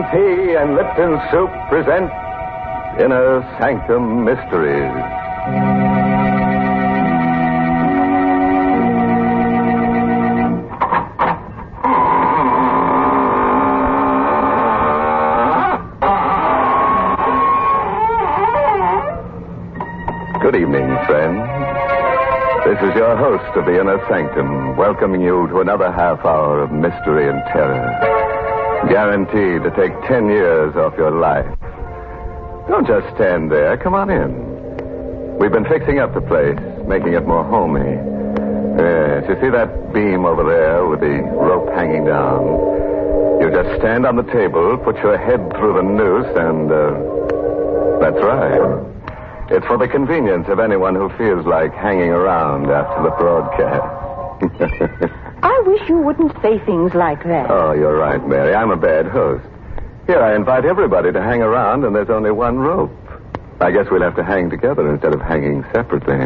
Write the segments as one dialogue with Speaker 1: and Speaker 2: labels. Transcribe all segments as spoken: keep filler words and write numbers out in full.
Speaker 1: Tea and Lipton Soup present Inner Sanctum Mysteries. Good evening, friends. This is your host of the Inner Sanctum, welcoming you to another half hour of mystery and terror, guaranteed to take ten years off your life. Don't just stand there. Come on in. We've been fixing up the place, making it more homey. Yes, you see that beam over there with the rope hanging down? You just stand on the table, put your head through the noose, and, uh, that's right. It's for the convenience of anyone who feels like hanging around after the broadcast.
Speaker 2: I wish you wouldn't say things like that.
Speaker 1: Oh, you're right, Mary. I'm a bad host. Here, I invite everybody to hang around, and there's only one rope. I guess we'll have to hang together instead of hanging separately.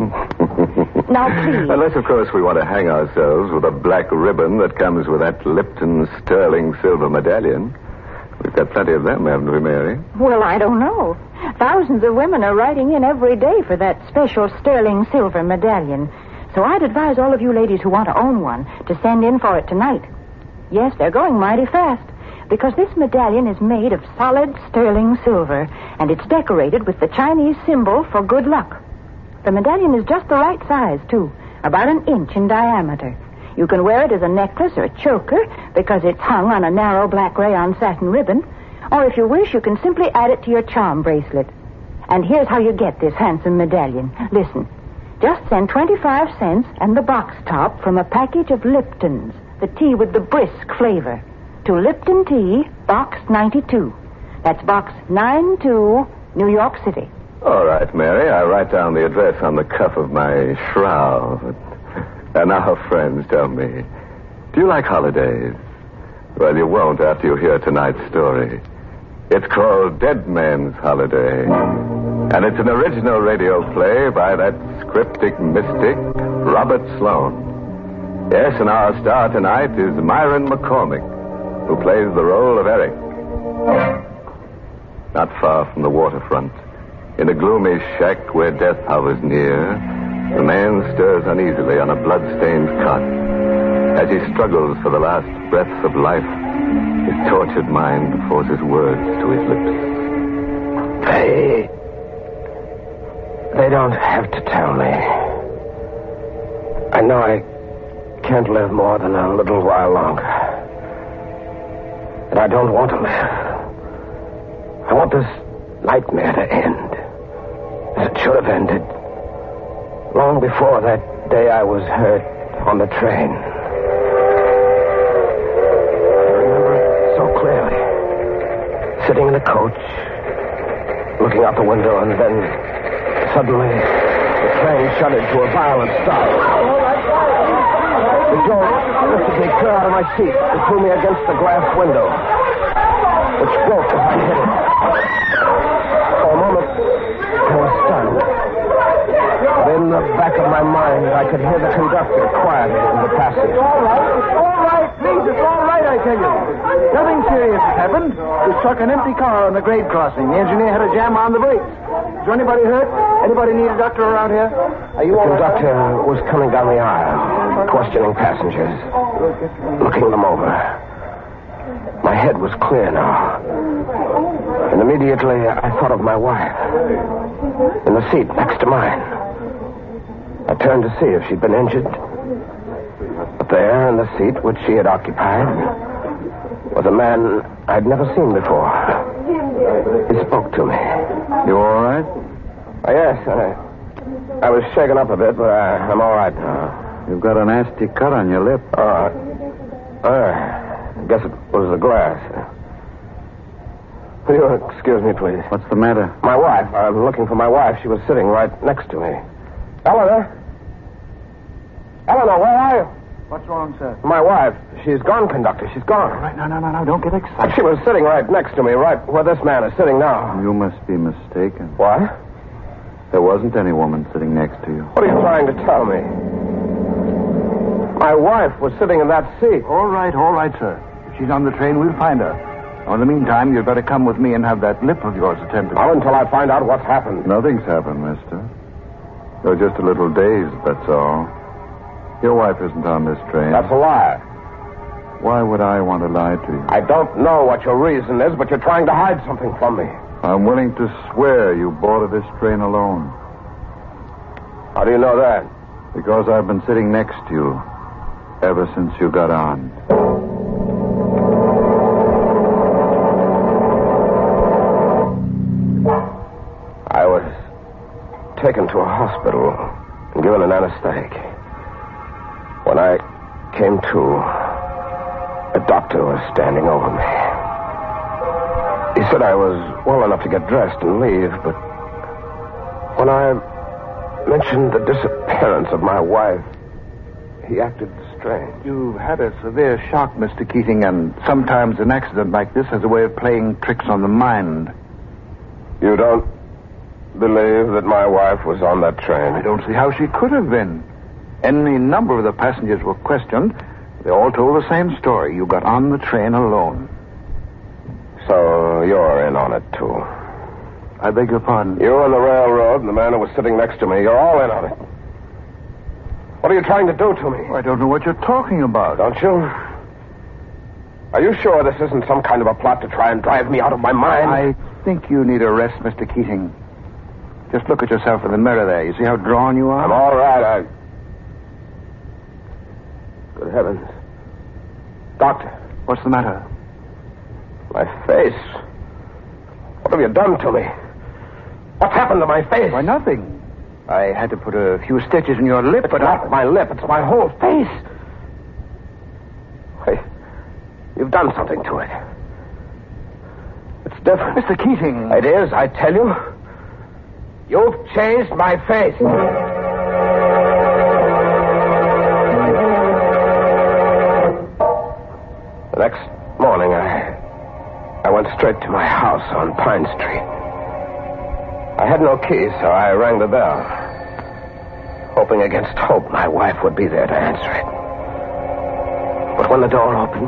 Speaker 2: Now, please.
Speaker 1: Unless, of course, we want to hang ourselves with a black ribbon that comes with that Lipton sterling silver medallion. We've got plenty of them, haven't we, Mary?
Speaker 2: Well, I don't know. Thousands of women are writing in every day for that special sterling silver medallion. So I'd advise all of you ladies who want to own one to send in for it tonight. Yes, they're going mighty fast, because this medallion is made of solid sterling silver, and it's decorated with the Chinese symbol for good luck. The medallion is just the right size, too, about an inch in diameter. You can wear it as a necklace or a choker because it's hung on a narrow black rayon satin ribbon. Or if you wish, you can simply add it to your charm bracelet. And here's how you get this handsome medallion. Listen, just send twenty-five cents and the box top from a package of Lipton's, the tea with the brisk flavor, to Lipton Tea, Box ninety-two. That's Box ninety-two, New York City.
Speaker 1: All right, Mary. I write down the address on the cuff of my shroud. And now, friends, tell me, do you like holidays? Well, you won't after you hear tonight's story. It's called Dead Man's Holiday. And it's an original radio play by that cryptic mystic, Robert Sloan. Yes, and our star tonight is Myron McCormick, who plays the role of Eric. Not far from the waterfront, in a gloomy shack where death hovers near, the man stirs uneasily on a blood-stained cot. As he struggles for the last breaths of life, his tortured mind forces words to his lips.
Speaker 3: They... They don't have to tell me. I know I can't live more than a little while longer. And I don't want to live. I want this nightmare to end. As it should have ended. Long before that day I was hurt on the train. Clearly. Sitting in the coach, looking out the window, and then suddenly the train shuddered to a violent stop. The jolt lifted me clear out of my seat and threw me against the glass window, which broke as I hit it. For a moment, I was stunned. But in the back of my mind, I could hear the conductor quietly in the passage.
Speaker 4: It's all right. It's all right, please. It's all right, I tell you. Nothing serious has happened. We struck an empty car on the grade crossing. The engineer had a jam on the brakes. Is there anybody hurt? Anybody need a doctor around here? Are you
Speaker 3: the
Speaker 4: all right?
Speaker 3: conductor was coming down the aisle, questioning passengers, looking them over. My head was clear now. And immediately I thought of my wife in the seat next to mine. I turned to see if she'd been injured. But there in the seat which she had occupied was a man I'd never seen before. He spoke to me.
Speaker 1: You all right?
Speaker 3: Oh, yes, I, I was shaken up a bit, but I, I'm all right now.
Speaker 1: You've got a nasty cut on your lip.
Speaker 3: Oh, uh, I guess it was the glass. Will you excuse me, please?
Speaker 1: What's the matter?
Speaker 3: My wife. I'm looking for my wife. She was sitting right next to me. Eleanor? Eleanor, where are you?
Speaker 4: What's wrong, sir?
Speaker 3: My wife. She's gone, conductor. She's gone.
Speaker 4: All right, no, no, no, no. Don't get excited.
Speaker 3: She was sitting right next to me, right where this man is sitting now.
Speaker 1: You must be mistaken.
Speaker 3: What?
Speaker 1: There wasn't any woman sitting next to you.
Speaker 3: What are you trying to tell me? My wife was sitting in that seat.
Speaker 4: All right, all right, sir. If she's on the train, we'll find her. Well, in the meantime, you'd better come with me and have that lip of yours attended.
Speaker 3: Not until I find out what's happened.
Speaker 1: Nothing's happened, mister. You're just a little dazed, that's all. Your wife isn't on this train.
Speaker 3: That's a lie.
Speaker 1: Why would I want to lie to you?
Speaker 3: I don't know what your reason is, but you're trying to hide something from me.
Speaker 1: I'm willing to swear you boarded this train alone.
Speaker 3: How do you know that?
Speaker 1: Because I've been sitting next to you ever since you got on.
Speaker 3: I was taken to a hospital and given an anesthetic. When I came to, a doctor was standing over me. He said I was well enough to get dressed and leave, but when I mentioned the disappearance of my wife, he acted strange.
Speaker 4: You've had a severe shock, Mister Keating, and sometimes an accident like this has a way of playing tricks on the mind.
Speaker 3: You don't believe that my wife was on that train?
Speaker 4: I don't see how she could have been. Any number of the passengers were questioned. They all told the same story. You got on the train alone.
Speaker 3: So you're in on it, too.
Speaker 4: I beg your pardon?
Speaker 3: You and the railroad and the man who was sitting next to me, you're all in on it. What are you trying to do to me?
Speaker 4: I don't know what you're talking about.
Speaker 3: Don't you? Are you sure this isn't some kind of a plot to try and drive me out of my mind?
Speaker 4: I think you need a rest, Mister Keating. Just look at yourself in the mirror there. You see how drawn you are?
Speaker 3: I'm all right. I... Good heavens. Doctor.
Speaker 4: What's the matter?
Speaker 3: My face. What have you done to me? What's happened to my face?
Speaker 4: Why, nothing. I had to put a few stitches in your lip,
Speaker 3: it's
Speaker 4: but
Speaker 3: not
Speaker 4: I...
Speaker 3: my lip. It's my whole face. Wait. You've done something to it. It's different.
Speaker 4: Mister Keating.
Speaker 3: It is, I tell you. You've changed my face. The next morning, I... I went straight to my house on Pine Street. I had no key, so I rang the bell, hoping against hope my wife would be there to answer it. But when the door opened,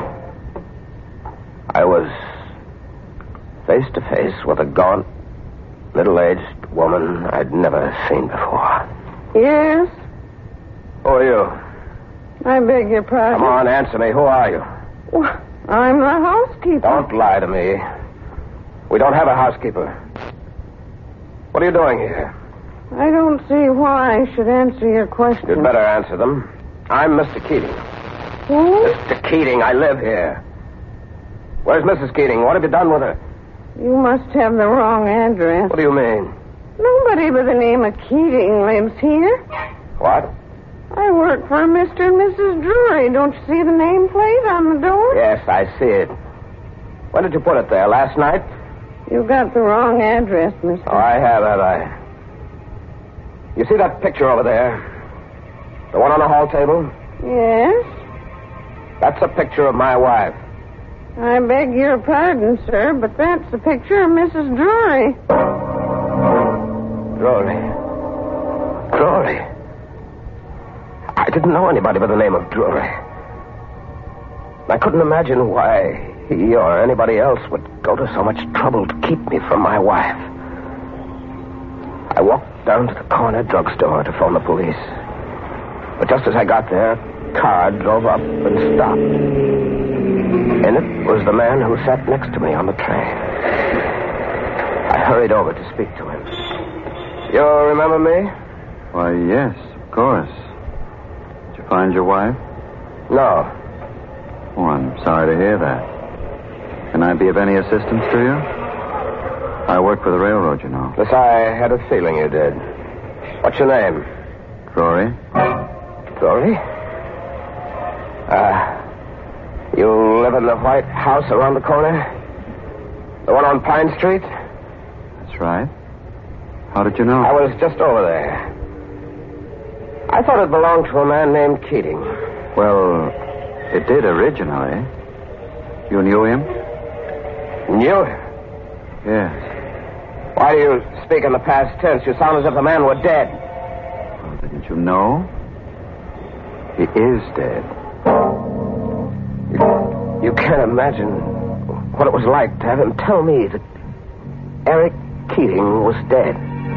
Speaker 3: I was face to face with a gaunt, middle-aged woman I'd never seen before.
Speaker 5: Yes?
Speaker 3: Who are you?
Speaker 5: I beg your pardon.
Speaker 3: Come on, answer me. Who are you?
Speaker 5: Well, I'm the housekeeper.
Speaker 3: Don't lie to me. We don't have a housekeeper. What are you doing here?
Speaker 5: I don't see why I should answer your question.
Speaker 3: You'd better answer them. I'm Mister Keating.
Speaker 5: Who?
Speaker 3: Mister Keating, I live here. Where's Missus Keating? What have you done with her?
Speaker 5: You must have the wrong address.
Speaker 3: What do you mean?
Speaker 5: Nobody by the name of Keating lives here.
Speaker 3: What?
Speaker 5: I work for Mister and Missus Drury. Don't you see the nameplate on the door?
Speaker 3: Yes, I see it. When did you put it there? Last night?
Speaker 5: You got the wrong address, Mister
Speaker 3: Oh, I have, have I? You see that picture over there? The one on the hall table?
Speaker 5: Yes?
Speaker 3: That's a picture of my wife.
Speaker 5: I beg your pardon, sir, but that's the picture of Missus Drury.
Speaker 3: Drury. Drury. I didn't know anybody by the name of Drury. I couldn't imagine why he or anybody else would go to so much trouble to keep me from my wife. I walked down to the corner drugstore to phone the police. But just as I got there, a car drove up and stopped. In it was the man who sat next to me on the train. I hurried over to speak to him. You remember me?
Speaker 1: Why, yes, of course. Did you find your wife?
Speaker 3: No.
Speaker 1: Oh, I'm sorry to hear that. Can I be of any assistance to you? I work for the railroad, you know.
Speaker 3: Yes, I had a feeling you did. What's your name?
Speaker 1: Drury.
Speaker 3: Drury? Uh, you live in the white house around the corner? The one on Pine Street?
Speaker 1: That's right. How did you know?
Speaker 3: I was just over there. I thought it belonged to a man named Keating.
Speaker 1: Well, it did originally. You knew him?
Speaker 3: Knew him?
Speaker 1: Yes.
Speaker 3: Why do you speak in the past tense? You sound as if the man were dead.
Speaker 1: Well, didn't you know? He is dead.
Speaker 3: You, you can't imagine what it was like to have him tell me that Eric Keating was dead.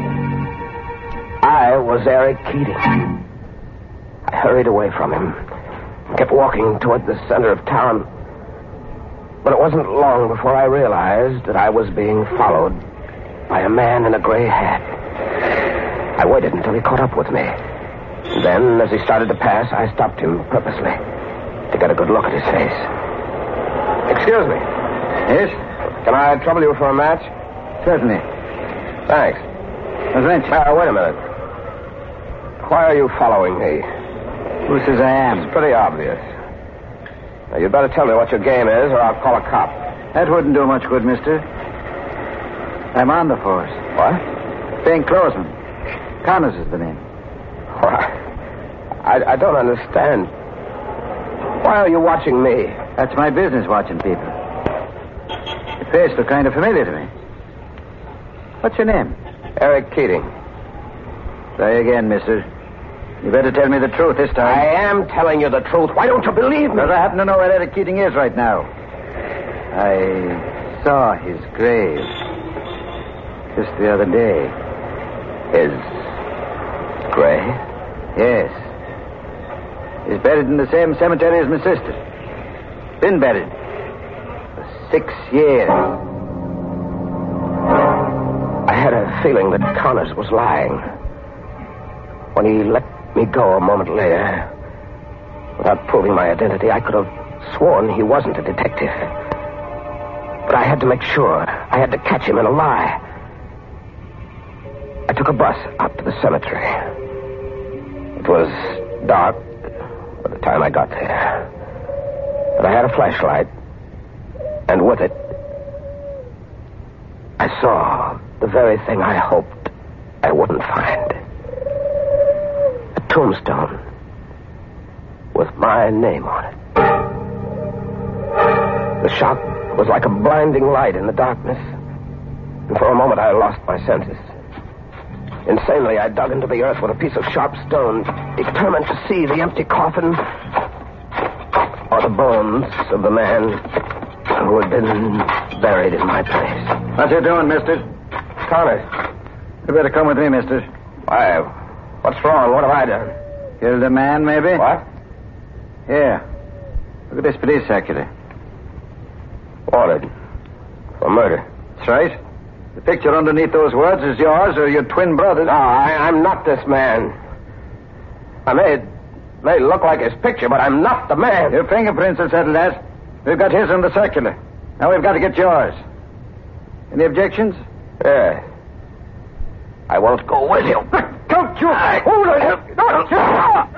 Speaker 3: I was Eric Keating. I hurried away from him, kept walking toward the center of town. But it wasn't long before I realized that I was being followed by a man in a gray hat. I waited until he caught up with me. And then, as he started to pass, I stopped him purposely to get a good look at his face. Excuse me.
Speaker 4: Yes?
Speaker 3: Can I trouble you for a match?
Speaker 4: Certainly.
Speaker 3: Thanks.
Speaker 4: Miss Lynch.
Speaker 3: Uh, wait a minute. Why are you following me?
Speaker 4: Who says I am?
Speaker 3: It's pretty obvious. Now, you'd better tell me what your game is, or I'll call a cop.
Speaker 4: That wouldn't do much good, mister. I'm on the force.
Speaker 3: What?
Speaker 4: Plainclothesman. Connors is the name.
Speaker 3: Why? I, I don't understand. Why are you watching me?
Speaker 4: That's my business, watching people. Your face looked kind of familiar to me. What's your name?
Speaker 3: Eric Keating.
Speaker 4: Try again, mister. You better tell me the truth this time.
Speaker 3: I am telling you the truth. Why don't you believe me?
Speaker 4: Because I happen to know where Eric Keating is right now. I saw his grave just the other day.
Speaker 3: His grave?
Speaker 4: Yes. He's buried in the same cemetery as my sister. Been buried for six years.
Speaker 3: I had a feeling that Connors was lying. When he let me go a moment later, without proving my identity, I could have sworn he wasn't a detective. But I had to make sure. I had to catch him in a lie. I took a bus out to the cemetery. It was dark by the time I got there. But I had a flashlight, and with it, I saw the very thing I hoped I wouldn't find. A tombstone with my name on it. The shock was like a blinding light in the darkness, and for a moment I lost my senses. Insanely, I dug into the earth with a piece of sharp stone, determined to see the empty coffin or the bones of the man who had been buried in my place.
Speaker 4: What you doing, mister?
Speaker 3: Connors.
Speaker 4: You better come with me, mister.
Speaker 3: Why, what's wrong? What have I done?
Speaker 4: Killed a man, maybe?
Speaker 3: What?
Speaker 4: Yeah. Look at this police circular.
Speaker 3: Wanted. For murder.
Speaker 4: That's right. The picture underneath those words is yours or your twin brother's.
Speaker 3: No, I, I'm not this man. I may, may look like his picture, but I'm not the man.
Speaker 4: Your fingerprints will settle that. We've got his on the circular. Now we've got to get yours. Any objections?
Speaker 3: Yeah. I won't go with you.
Speaker 4: Don't you
Speaker 3: I...
Speaker 4: hold on. Don't you...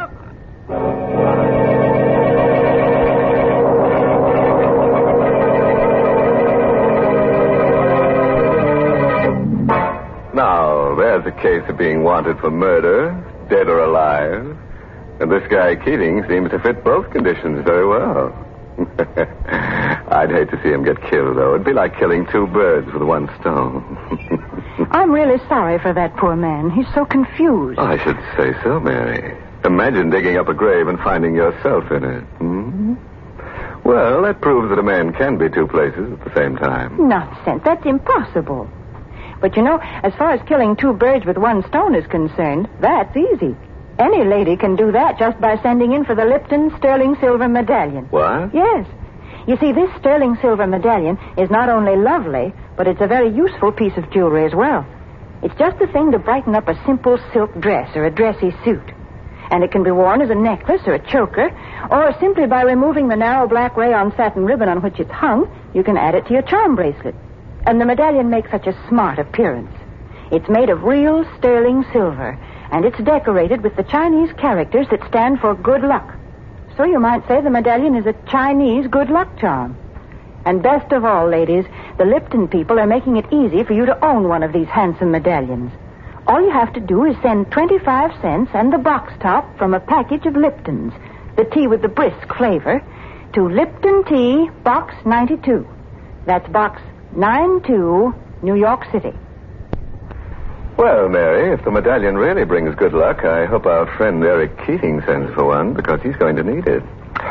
Speaker 1: Now, there's a case of being wanted for murder, dead or alive. And this guy Keating seems to fit both conditions very well. I'd hate to see him get killed, though. It'd be like killing two birds with one stone.
Speaker 2: I'm really sorry for that poor man. He's so confused.
Speaker 1: I should say so, Mary. Imagine digging up a grave and finding yourself in it. Hmm? Well, that proves that a man can be two places at the same time.
Speaker 2: Nonsense. That's impossible. But you know, as far as killing two birds with one stone is concerned, that's easy. Any lady can do that just by sending in for the Lipton sterling silver medallion.
Speaker 1: What?
Speaker 2: Yes. You see, this sterling silver medallion is not only lovely, but it's a very useful piece of jewelry as well. It's just the thing to brighten up a simple silk dress or a dressy suit. And it can be worn as a necklace or a choker, or simply by removing the narrow black rayon satin ribbon on which it's hung, you can add it to your charm bracelet. And the medallion makes such a smart appearance. It's made of real sterling silver, and it's decorated with the Chinese characters that stand for good luck. So you might say the medallion is a Chinese good luck charm. And best of all, ladies, the Lipton people are making it easy for you to own one of these handsome medallions. All you have to do is send twenty-five cents and the box top from a package of Liptons, the tea with the brisk flavor, to Lipton Tea, Box ninety-two. That's Box ninety-two, New York City.
Speaker 1: Well, Mary, if the medallion really brings good luck, I hope our friend Eric Keating sends for one, because he's going to need it.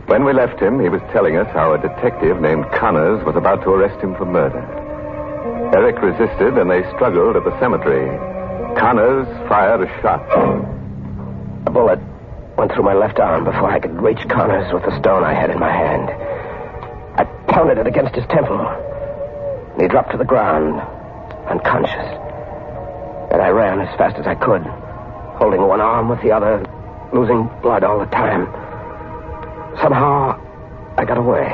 Speaker 1: When we left him, he was telling us how a detective named Connors was about to arrest him for murder. Eric resisted, and they struggled at the cemetery. Connors fired a shot.
Speaker 3: A bullet went through my left arm before I could reach Connors with the stone I had in my hand. I pounded it against his temple, and he dropped to the ground, unconscious. And I ran as fast as I could, holding one arm with the other, losing blood all the time. Somehow, I got away.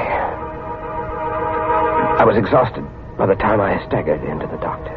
Speaker 3: I was exhausted by the time I staggered into the doctor's.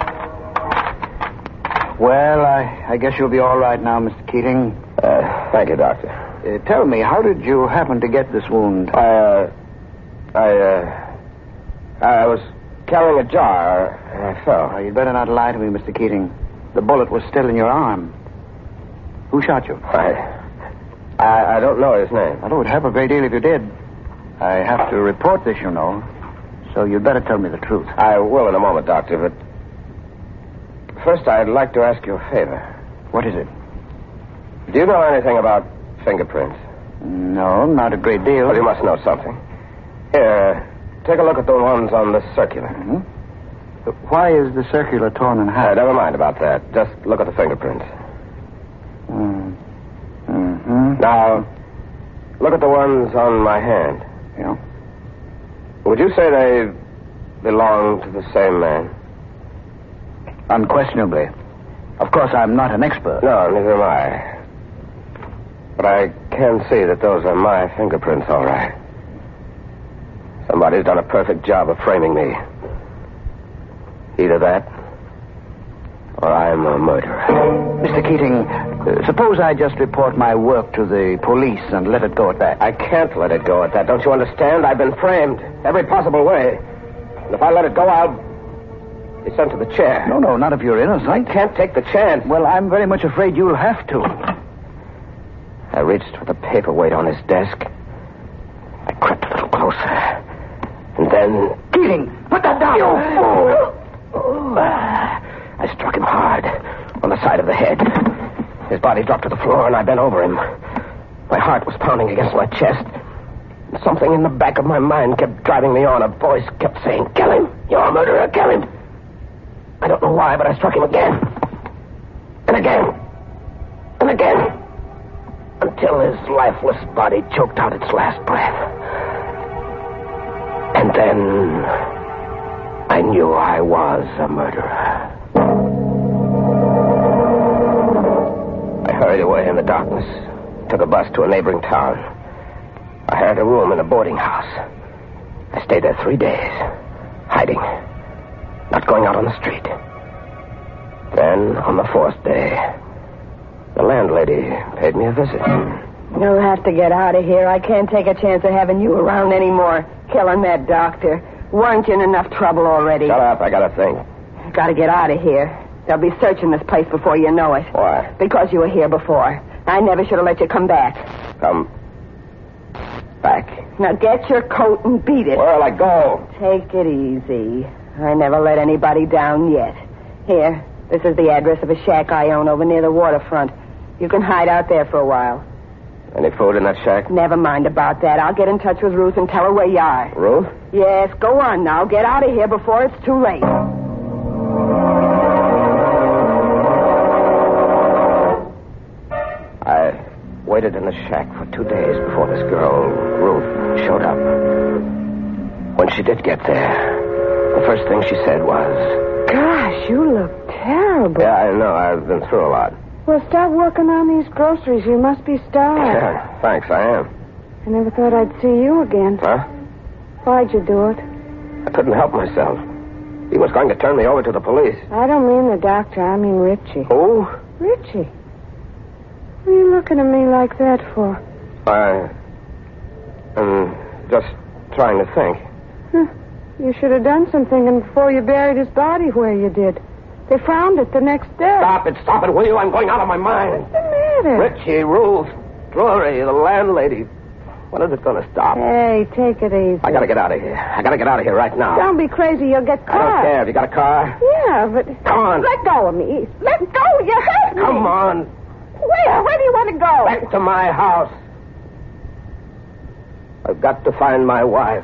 Speaker 4: Well, I, I guess you'll be all right now, Mister Keating.
Speaker 3: Uh, thank you, Doctor.
Speaker 4: Uh, tell me, how did you happen to get this wound?
Speaker 3: I, uh... I, uh... I was carrying a jar, and I fell.
Speaker 4: Oh, you'd better not lie to me, Mister Keating. The bullet was still in your arm. Who shot you?
Speaker 3: I... I, I don't know his name.
Speaker 4: Well, it would help a great deal if you did. I have to report this, you know. So you'd better tell me the truth.
Speaker 3: I will in a moment, Doctor, but... First, I'd like to ask you a favor.
Speaker 4: What is it?
Speaker 3: Do you know anything about fingerprints?
Speaker 4: No, not a great deal.
Speaker 3: Well, you must know something. Here, take a look at the ones on the circular.
Speaker 4: Mm-hmm. Why is the circular torn in half?
Speaker 3: Uh, never mind about that. Just look at the fingerprints.
Speaker 4: Mm. Mm-hmm.
Speaker 3: Now, look at the ones on my hand.
Speaker 4: Yeah.
Speaker 3: Would you say they belong to the same man?
Speaker 4: Unquestionably. Of course, I'm not an expert.
Speaker 3: No, neither am I. But I can see that those are my fingerprints, all right. Somebody's done a perfect job of framing me. Either that, or I'm a murderer.
Speaker 4: Mister Keating, uh, suppose I just report my work to the police and let it go at that.
Speaker 3: I can't let it go at that. Don't you understand? I've been framed every possible way. And if I let it go, I'll be sent to the chair.
Speaker 4: No, no, not if you're innocent.
Speaker 3: I can't take the chance.
Speaker 4: Well, I'm very much afraid you'll have to.
Speaker 3: I reached for the paperweight on his desk. I crept a little closer. And then...
Speaker 4: Keating, put that down!
Speaker 3: You fool! I struck him hard on the side of the head. His body dropped to the floor, and I bent over him. My heart was pounding against my chest. Something in the back of my mind kept driving me on. A voice kept saying, "Kill him! You're a murderer! Kill him!" I don't know why, but I struck him again. And again. And again. Until his lifeless body choked out its last breath. And then I knew I was a murderer. I hurried away in the darkness, took a bus to a neighboring town. I hired a room in a boarding house. I stayed there three days, hiding, not going out on the street. Then, on the fourth day, the landlady paid me a visit.
Speaker 5: You'll have to get out of here. I can't take a chance of having you around anymore. Killing that doctor. Weren't you in enough trouble already?
Speaker 3: Shut up, I gotta think.
Speaker 5: Gotta get out of here. They'll be searching this place before you know it.
Speaker 3: Why?
Speaker 5: Because you were here before. I never should have let you come back.
Speaker 3: Come back.
Speaker 5: Now get your coat and beat it.
Speaker 3: Where'll I go?
Speaker 5: Take it easy. I never let anybody down yet. Here, this is the address of a shack I own over near the waterfront. You can hide out there for a while.
Speaker 3: Any food in that shack?
Speaker 5: Never mind about that. I'll get in touch with Ruth and tell her where you are.
Speaker 3: Ruth?
Speaker 5: Yes, go on now. Get out of here before it's too late.
Speaker 3: I waited in the shack for two days before this girl, Ruth, showed up. When she did get there, the first thing she said was...
Speaker 5: Gosh, you look terrible.
Speaker 3: Yeah, I know. I've been through a lot.
Speaker 5: Well, start working on these groceries. You must be starved.
Speaker 3: Yeah, thanks, I am.
Speaker 5: I never thought I'd see you again.
Speaker 3: Huh?
Speaker 5: Why'd you do it?
Speaker 3: I couldn't help myself. He was going to turn me over to the police.
Speaker 5: I don't mean the doctor. I mean Richie.
Speaker 3: Who?
Speaker 5: Richie. What are you looking at me like that for?
Speaker 3: I... I'm just trying to think.
Speaker 5: Huh. You should have done something before you buried his body where you did. They found it the next day.
Speaker 3: Stop it, stop it, will you? I'm going out of my mind.
Speaker 5: What's the matter?
Speaker 3: Richie, Ruth, Drury, the landlady. When is it going to stop?
Speaker 5: Hey, take it easy.
Speaker 3: I gotta get out of here. I gotta get out of here right now.
Speaker 5: Don't be crazy. You'll get caught.
Speaker 3: I don't care. Have you got a car?
Speaker 5: Yeah, but...
Speaker 3: Come on.
Speaker 5: Let go of me. Let go. You hurt me.
Speaker 3: Come on.
Speaker 5: Where? Where do you want to go?
Speaker 3: Back to my house. I've got to find my wife.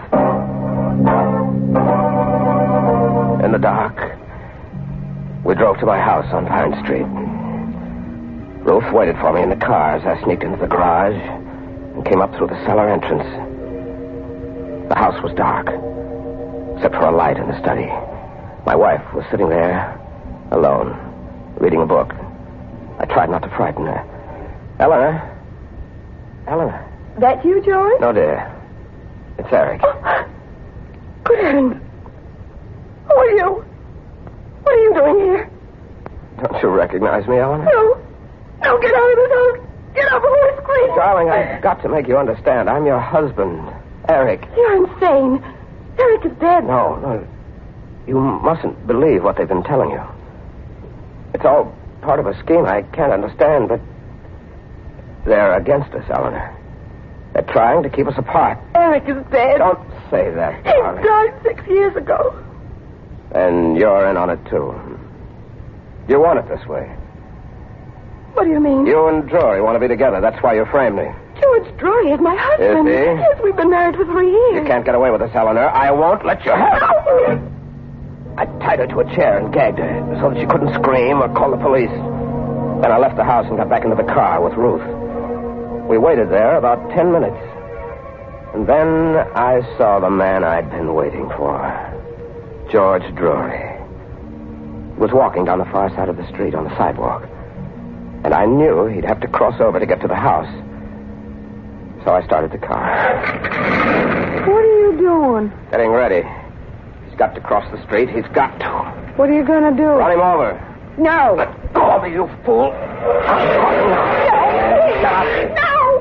Speaker 3: In the dark, we drove to my house on Pine Street. Ruth waited for me in the car as I sneaked into the garage and came up through the cellar entrance. The house was dark, except for a light in the study. My wife was sitting there, alone, reading a book. I tried not to frighten her. Eleanor? Eleanor?
Speaker 5: That you, George?
Speaker 3: No, dear. It's Eric.
Speaker 5: Oh, good heavens. Who are you? What are you doing here?
Speaker 3: Don't you recognize me, Eleanor?
Speaker 5: No. No, get out of this house. Get up before I scream.
Speaker 3: Darling, I've got to make you understand. I'm your husband, Eric.
Speaker 5: You're insane. Eric is dead.
Speaker 3: No, no. You mustn't believe what they've been telling you. It's all part of a scheme I can't understand, but they're against us, Eleanor. They're trying to keep us apart.
Speaker 5: Eric is dead.
Speaker 3: Don't say that,
Speaker 5: He
Speaker 3: darling.
Speaker 5: died six years ago.
Speaker 3: And you're in on it, too. You want it this way.
Speaker 5: What do you mean?
Speaker 3: You and Drury want to be together. That's why you framed me.
Speaker 5: George Drury is my husband.
Speaker 3: Is he?
Speaker 5: Yes, we've been married for three years.
Speaker 3: You can't get away with this, Eleanor. I won't let you have it. I tied her to a chair and gagged her so that she couldn't scream or call the police. Then I left the house and got back into the car with Ruth. We waited there about ten minutes. And then I saw the man I'd been waiting for. George Drury. He was walking down the far side of the street on the sidewalk. And I knew he'd have to cross over to get to the house. So I started the car.
Speaker 5: What are you doing?
Speaker 3: Getting ready. He's got to cross the street. He's got to.
Speaker 5: What are you going to do?
Speaker 3: Run him over.
Speaker 5: No.
Speaker 3: Let go of me, you fool. I'm talking now. Shut up.
Speaker 5: No!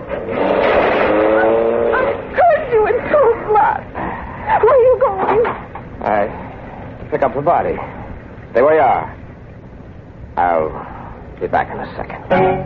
Speaker 5: I've hurt you in cold blood. Where are you going?
Speaker 3: I pick up the body. Stay where you are. I'll be back in a second.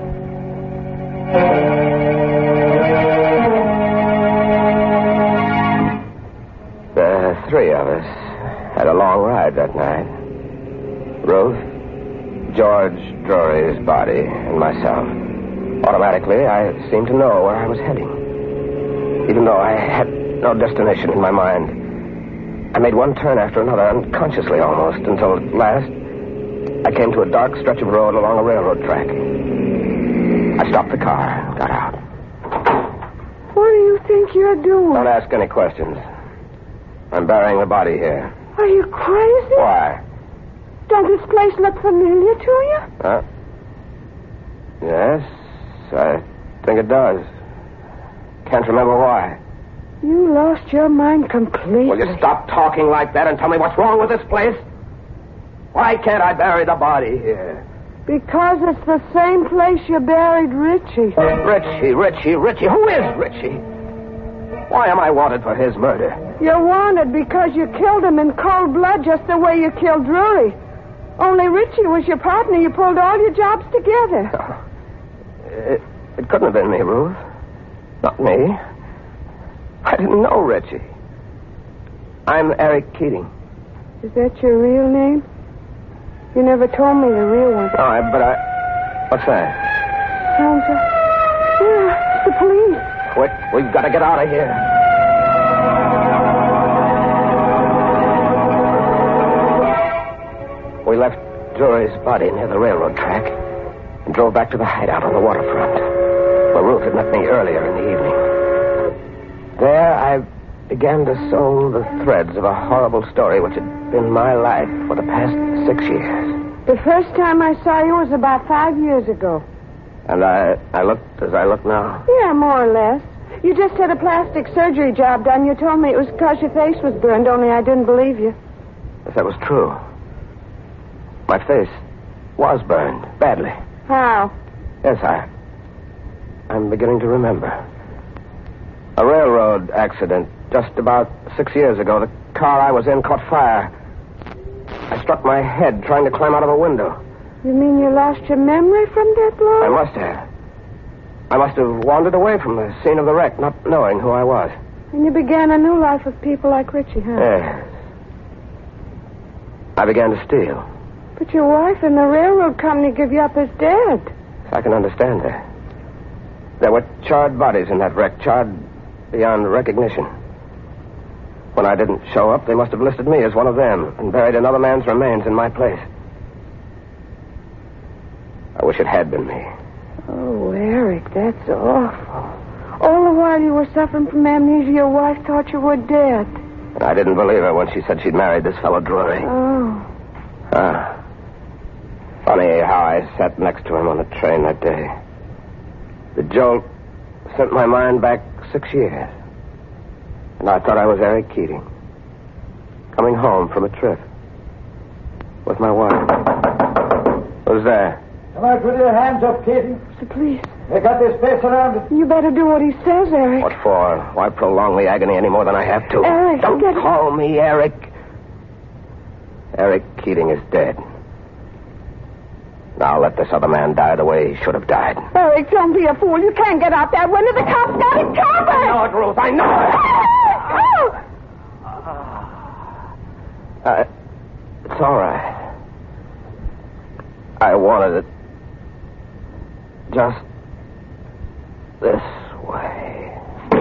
Speaker 3: The three of us had a long ride that night. Ruth, George Drury's body, and myself. Automatically, I seemed to know where I was heading. Even though I had no destination in my mind. I made one turn after another, unconsciously almost, until at last I came to a dark stretch of road along a railroad track. I stopped the car and got out.
Speaker 5: What do you think you're doing?
Speaker 3: Don't ask any questions. I'm burying the body here.
Speaker 5: Are you crazy?
Speaker 3: Why?
Speaker 5: Does this place look familiar to you?
Speaker 3: Huh? Yes, I think it does. Can't remember why.
Speaker 5: You lost your mind completely.
Speaker 3: Will you stop talking like that and tell me what's wrong with this place? Why can't I bury the body here?
Speaker 5: Because it's the same place you buried Richie.
Speaker 3: Richie, Richie, Richie. Who is Richie? Why am I wanted for his murder?
Speaker 5: You're wanted because you killed him in cold blood just the way you killed Drury. Only Richie was your partner. You pulled all your jobs together.
Speaker 3: Oh, it, it couldn't have been me, Ruth. Not me. I didn't know Richie. I'm Eric Keating.
Speaker 5: Is that your real name? You never told me the real one.
Speaker 3: Oh, I, but I... What's that?
Speaker 5: Sounds like... Yeah, it's the police.
Speaker 3: Quick, we've got to get out of here. We left Drury's body near the railroad track and drove back to the hideout on the waterfront, where Ruth had met me earlier in the evening. There, I began to sew the threads of a horrible story which had been my life for the past six years.
Speaker 5: The first time I saw you was about five years ago.
Speaker 3: And I, I looked as I look now.
Speaker 5: Yeah, more or less. You just had a plastic surgery job done. You told me it was because your face was burned, only I didn't believe you.
Speaker 3: If that was true, my face was burned badly.
Speaker 5: How?
Speaker 3: Yes, I... I'm beginning to remember. A railroad accident just about six years ago. The car I was in caught fire. I struck my head trying to climb out of a window.
Speaker 5: You mean you lost your memory from that blow?
Speaker 3: I must have. I must have wandered away from the scene of the wreck, not knowing who I was.
Speaker 5: And you began a new life with people like Richie, huh?
Speaker 3: Yes. I began to steal.
Speaker 5: But your wife and the railroad company give you up as dead.
Speaker 3: I can understand that. There were charred bodies in that wreck, charred beyond recognition. When I didn't show up, they must have listed me as one of them and buried another man's remains in my place. I wish it had been me.
Speaker 5: Oh, Eric, that's awful. All the while you were suffering from amnesia, your wife thought you were dead.
Speaker 3: And I didn't believe her when she said she'd married this fellow Drury.
Speaker 5: Oh.
Speaker 3: Ah. Funny how I sat next to him on the train that day. The jolt sent my mind back six years. And I thought I was Eric Keating, coming home from a trip with my wife. Who's there?
Speaker 4: Come out with your hands up, Keating.
Speaker 5: The police.
Speaker 4: They got this place surrounded.
Speaker 5: You better do what he says, Eric.
Speaker 3: What for? Why prolong the agony any more than I have to?
Speaker 5: Eric,
Speaker 3: Don't
Speaker 5: get...
Speaker 3: call me Eric. Eric Keating is dead. Now let this other man die the way he should have died.
Speaker 5: Eric, don't be a fool. You can't get out that window. The cops got it covered.
Speaker 3: I know it, Ruth. I know it.
Speaker 5: Oh!
Speaker 3: Uh, it's all right. I wanted it just this way.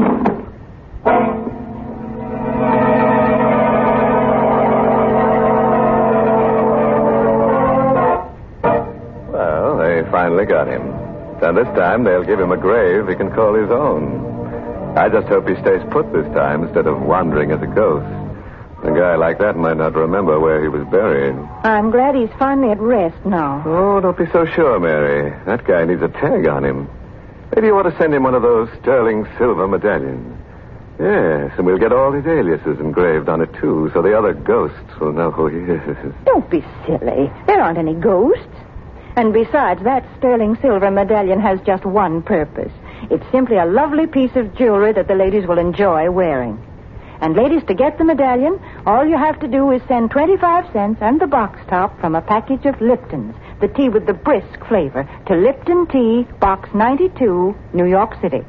Speaker 1: Well, they finally got him. And this time they'll give him a grave he can call his own. I just hope he stays put this time instead of wandering as a ghost. A guy like that might not remember where he was buried.
Speaker 2: I'm glad he's finally at rest now.
Speaker 1: Oh, don't be so sure, Mary. That guy needs a tag on him. Maybe you ought to send him one of those sterling silver medallions. Yes, and we'll get all his aliases engraved on it, too, so the other ghosts will know who he is.
Speaker 2: Don't be silly. There aren't any ghosts. And besides, that sterling silver medallion has just one purpose. It's simply a lovely piece of jewelry that the ladies will enjoy wearing. And ladies, to get the medallion, all you have to do is send twenty-five cents and the box top from a package of Lipton's, the tea with the brisk flavor, to Lipton Tea, Box ninety-two, New York City.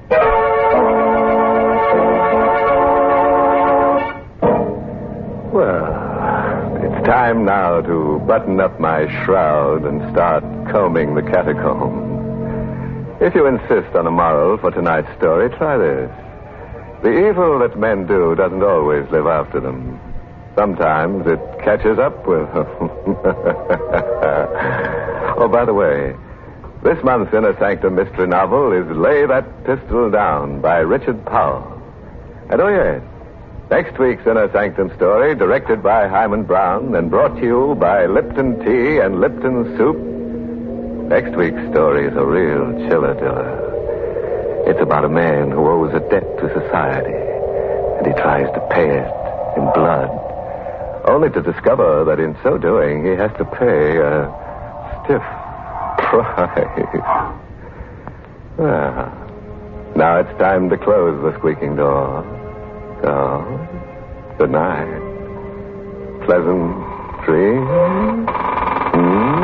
Speaker 1: Well, it's time now to button up my shroud and start combing the catacombs. If you insist on a moral for tonight's story, try this. The evil that men do doesn't always live after them. Sometimes it catches up with them. Oh, by the way, this month's Inner Sanctum mystery novel is Lay That Pistol Down by Richard Powell. And oh, yes, next week's Inner Sanctum story, directed by Hyman Brown and brought to you by Lipton Tea and Lipton Soup. Next week's story is a real chiller-diller. It's about a man who owes a debt to society, and he tries to pay it in blood, only to discover that in so doing he has to pay a stiff price. Well, now it's time to close the squeaking door. So, good night. Pleasant dreams. Hmm?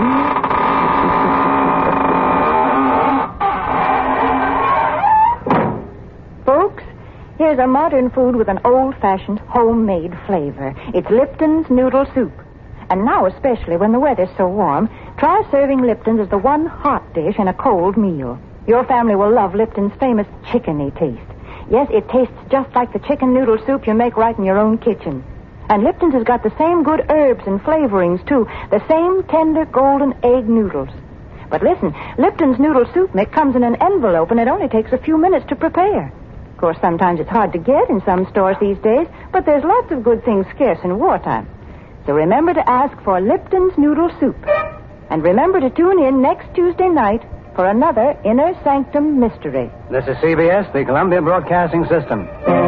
Speaker 2: Here's a modern food with an old-fashioned, homemade flavor. It's Lipton's Noodle Soup. And now, especially when the weather's so warm, try serving Lipton's as the one hot dish in a cold meal. Your family will love Lipton's famous chickeny taste. Yes, it tastes just like the chicken noodle soup you make right in your own kitchen. And Lipton's has got the same good herbs and flavorings, too. The same tender golden egg noodles. But listen, Lipton's Noodle Soup mix comes in an envelope, and it only takes a few minutes to prepare. Of course, sometimes it's hard to get in some stores these days, but there's lots of good things scarce in wartime. So remember to ask for Lipton's Noodle Soup. And remember to tune in next Tuesday night for another Inner Sanctum Mystery.
Speaker 6: This is C B S, the Columbia Broadcasting System.